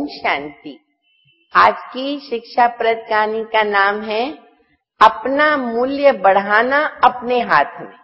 शांति। आज की शिक्षाप्रद कहानी का नाम है अपना मूल्य बढ़ाना अपने हाथ में।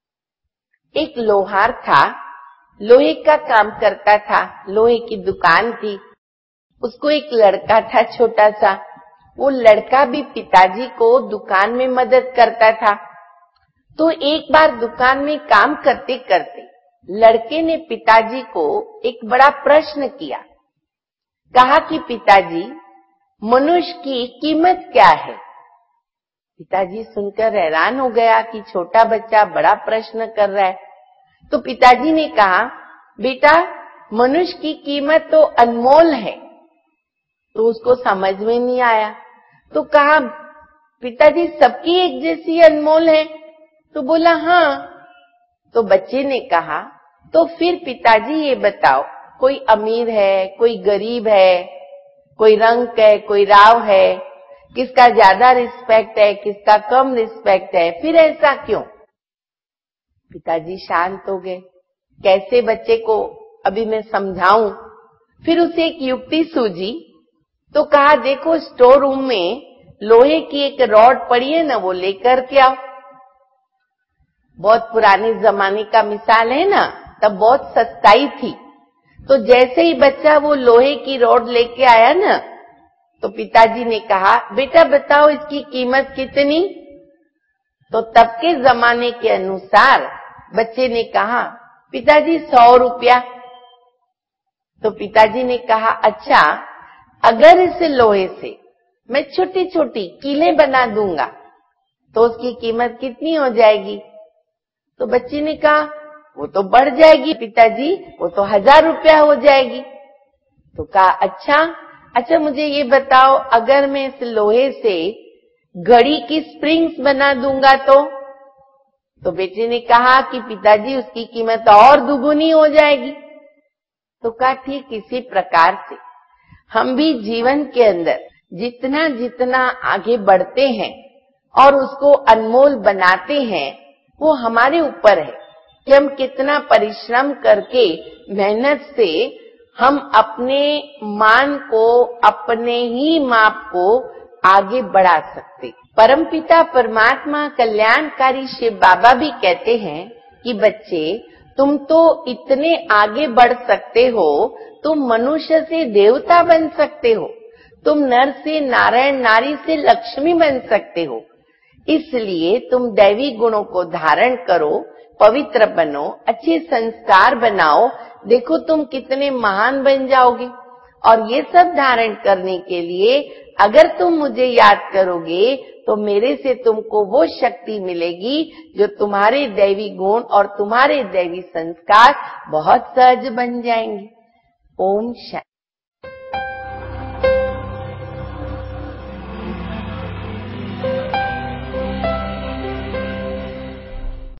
एक लोहार था, लोहे का काम करता था, लोहे की दुकान थी। उसको एक लड़का था छोटा सा। वो लड़का भी पिताजी को दुकान में मदद करता था। तो एक बार दुकान में काम करते करते लड़के ने पिताजी को एक बड़ा प्रश्न किया। कहा कि पिताजी, मनुष्य की कीमत क्या है? पिताजी सुनकर हैरान हो गया कि छोटा बच्चा बड़ा प्रश्न कर रहा है। तो पिताजी ने कहा, बेटा, मनुष्य की कीमत तो अनमोल है। तो उसको समझ में नहीं आया। तो कहा, पिताजी, सबकी एक जैसी अनमोल है? तो बोला, हाँ। तो बच्चे ने कहा, तो फिर पिताजी ये बताओ, कोई अमीर है, कोई गरीब है, कोई रंग है, कोई राव है, किसका ज्यादा रिस्पेक्ट है, किसका कम रिस्पेक्ट है, फिर ऐसा क्यों? पिताजी शांत हो गए। कैसे बच्चे को अभी मैं समझाऊं? फिर उसे एक युक्ति सूझी। तो कहा, देखो, स्टोर रूम में लोहे की एक रॉड पड़ी है ना, वो लेकर के आओ। बहुत पुराने जमाने का मिसाल है ना, तब बहुत सस्ताई थी। तो जैसे ही बच्चा वो लोहे की रॉड लेके आया ना, तो पिताजी ने कहा, बेटा बताओ इसकी कीमत कितनी? तो तब के जमाने के अनुसार बच्चे ने कहा, पिताजी 100 रुपया। तो पिताजी ने कहा, अच्छा, अगर इस लोहे से मैं छोटी छोटी कीलें बना दूंगा तो उसकी कीमत कितनी हो जाएगी? तो बच्चे ने कहा, वो तो बढ़ जाएगी पिताजी, वो तो 1000 रुपया हो जाएगी। तो कहा, अच्छा मुझे ये बताओ, अगर मैं इस लोहे से घड़ी की स्प्रिंग्स बना दूंगा तो बेटे ने कहा कि पिताजी उसकी कीमत और दुगुनी हो जाएगी। तो कहा, ठीक इसी प्रकार से हम भी जीवन के अंदर जितना जितना आगे बढ़ते हैं और उसको अनमोल बनाते हैं, वो हमारे ऊपर है कि हम कितना परिश्रम करके मेहनत से हम अपने मान को, अपने ही माप को आगे बढ़ा सकते। परमपिता परमात्मा कल्याणकारी शिव बाबा भी कहते हैं कि बच्चे, तुम तो इतने आगे बढ़ सकते हो, तुम मनुष्य से देवता बन सकते हो, तुम नर से नारायण, नारी से लक्ष्मी बन सकते हो। इसलिए तुम दैवी गुणों को धारण करो, पवित्र बनो, अच्छे संस्कार बनाओ, देखो तुम कितने महान बन जाओगे। और ये सब धारण करने के लिए अगर तुम मुझे याद करोगे तो मेरे से तुमको वो शक्ति मिलेगी जो तुम्हारे दैवी गुण और तुम्हारे दैवी संस्कार बहुत सहज बन जाएंगे। ओम शांति।